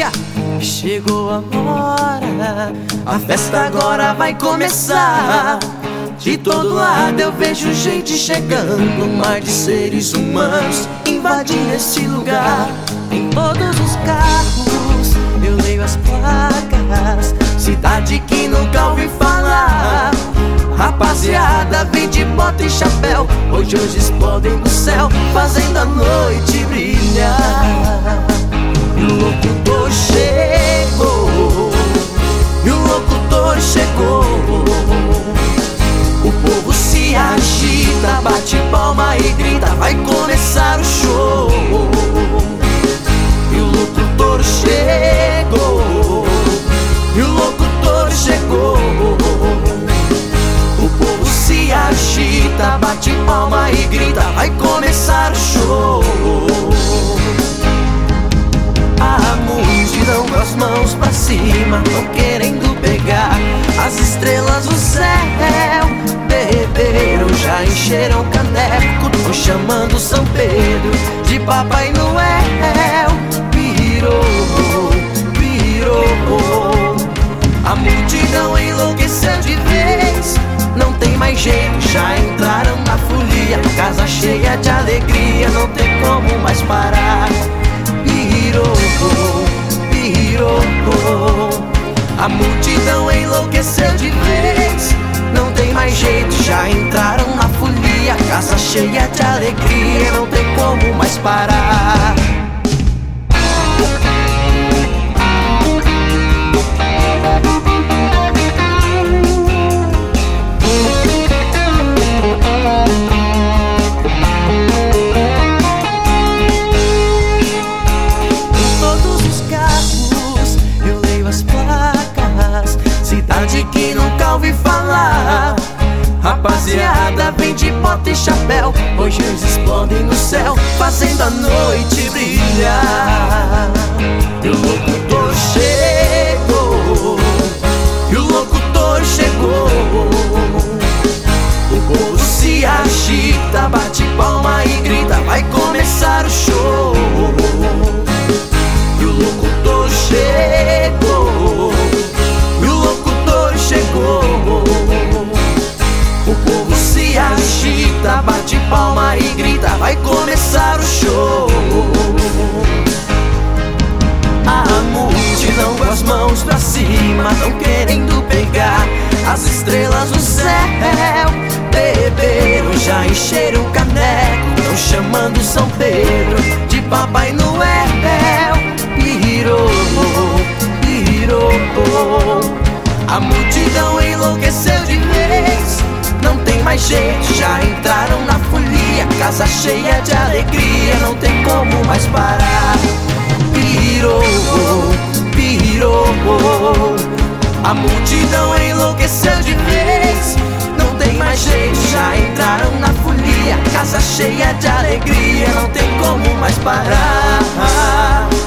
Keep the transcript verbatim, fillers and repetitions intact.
dia, chegou a hora, a festa agora vai começar. De todo lado eu vejo gente chegando, um mar de seres humanos invadindo esse lugar. Em todos os carros eu leio as placas, cidade que nunca ouvi falar. Rapaziada vem de bota e chapéu, hoje hoje explodem no céu, fazendo a noite brilhar. E o locutor chegou, e o locutor chegou. O povo se agita, bate palma e grita, vai começar o show. E o locutor chegou, e o locutor chegou. O povo se agita, bate palma e grita, vai começar o show. A multidão com as mãos pra cima, tão querendo pegar as estrelas do céu. Beberam, já encheram caneco, tão chamando São Pedro de Papai Noel. Virou, virou, a multidão enlouqueceu de vez. Não tem mais jeito, já entraram na folia, casa cheia de alegria, não tem como mais parar. Virou, virou, a multidão enlouqueceu de vez. Não tem mais jeito, já entraram na folia, casa cheia de alegria, não tem como mais parar. Que nunca ouvi falar. Rapaziada vem de bota e chapéu, hoje eles explodem no céu, fazendo a noite brilhar. E o locutor chegou, e o locutor chegou. O povo se agita, bate palma e grita, vai começar o show. E o locutor chegou, chegou. O povo se agita, bate palma e grita, vai começar o show. A multidão com as mãos pra cima, tão querendo pegar as estrelas do céu. Beberam, já encheram o caneco, tão chamando São Pedro de Papai Noel. Virou, virou, a multidão enlouqueceu de vez. Não tem mais jeito, já entraram na folia, casa cheia de alegria, não tem como mais parar. Virou, virou, a multidão enlouqueceu de vez. Não tem mais jeito, já entraram na folia, casa cheia de alegria, não tem como mais parar.